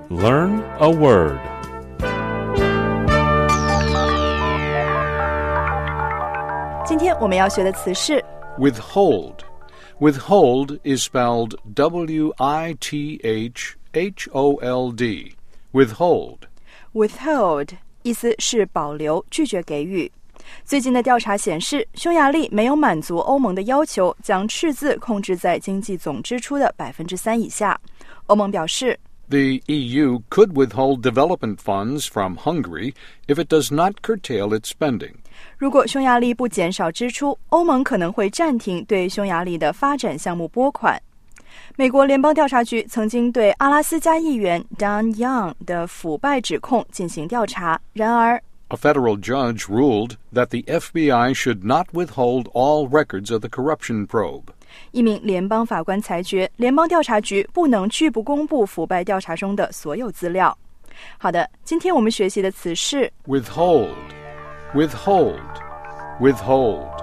Learn a word. 今天我们要学的词是 Withhold. Withhold is spelled W-I-T-H-H-O-L-D. Withhold. withhold 意思是保留、拒绝给予。最近的调查显示，匈牙利没有满足欧盟的要求，将赤字控制在经济总支出的 3% 以下。欧盟表示 The EU could withhold development funds from Hungary if it does not curtail its spending. 如果匈牙利不减少支出，欧盟可能会暂停对匈牙利的发展项目拨款。美国联邦调查局曾经对阿拉斯加议员 Don Young 的腐败指控进行调查，然而 A federal judge ruled that the FBI should not withhold all records of the corruption probe. 一名联邦法官裁决，联邦调查局不能拒不公布腐败调查中的所有资料。好的，今天我们学习的词是 Withhold. Withhold. Withhold.